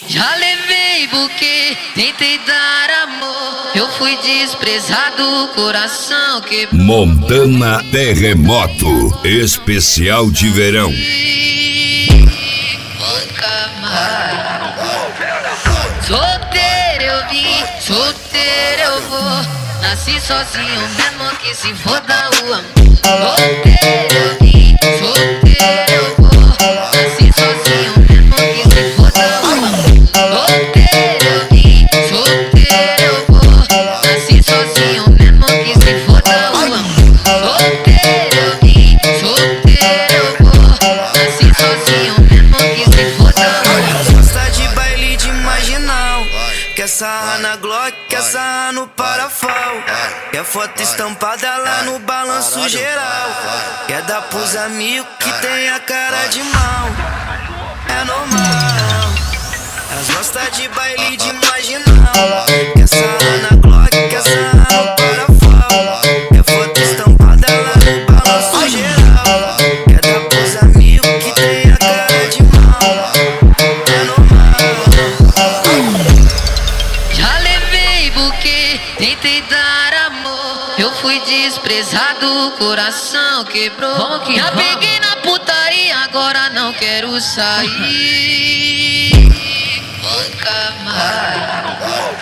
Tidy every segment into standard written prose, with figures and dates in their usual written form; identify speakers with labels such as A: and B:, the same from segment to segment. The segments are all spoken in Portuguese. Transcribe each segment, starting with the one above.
A: Já levei buquê, tentei dar amor. Eu fui desprezado, coração quebrou.
B: Montana Terremoto, especial de verão.
A: Nunca mais. Solteiro eu vim, solteiro eu vou. Nasci sozinho mesmo que se foda o amor. Solteiro eu vim, solteiro eu vou. Nasci sozinho mesmo que se foda o amor. Solteiro eu vim, solteiro eu vou. Nasci sozinho mesmo que se foda o amor. Solteiro eu vim, solteiro eu vou. Nasci sozinho mesmo que se foda o amor.
C: Gosta de baile de marginal, quer sarrar na Glock, quer sarrar no parafal. Quer foto estampada lá no balanço geral. Quer dar pros amigos que tem a cara de mal. É normal. Elas gostam de baile de marginal, quer sarrar na Glock, quer sarrar no parafal. Quer foto estampada lá no balanço geral. Quer dar pros amigos que tem a cara de mal. É normal.
A: Já levei buquê, tentei dar amor. Eu fui desprezado, coração quebrou. Já peguei na putaria, agora não quero sair. Nunca mais.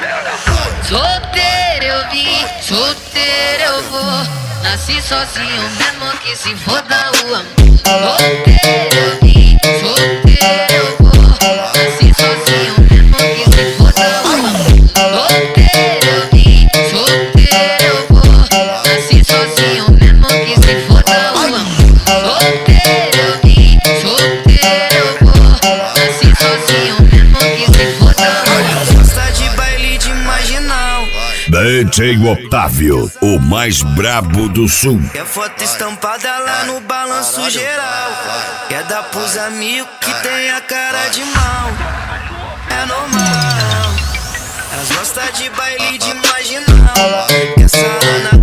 A: Solteiro eu vim, solteiro eu vou. Nasci sozinho mesmo que se foda o amor. Solteiro eu vim, solteiro eu vou. Nasci sozinho mesmo que se foda o amor. Solteiro eu vim, solteiro eu vou. Nasci sozinho mesmo que se foda o amor. Solteiro eu vim, solteiro eu vou. Nasci sozinho mesmo que se foda o amor.
C: Gosta de baile de marginal,
B: DJ Otávio, o mais brabo do sul.
C: quer foto estampada lá no balanço geral. Quer dar pros amigos que tem a cara de mal. É normal. Elas gostam de baile de marginal, quer sarrar na